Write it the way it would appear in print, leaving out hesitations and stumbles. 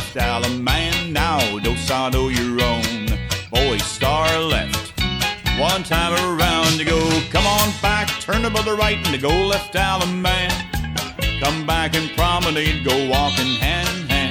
left Alaman. Now do side o' your own. Boy, star left. One time around you go. Come on back, turn to the right and to go left Alaman. Come back and promenade, go walking hand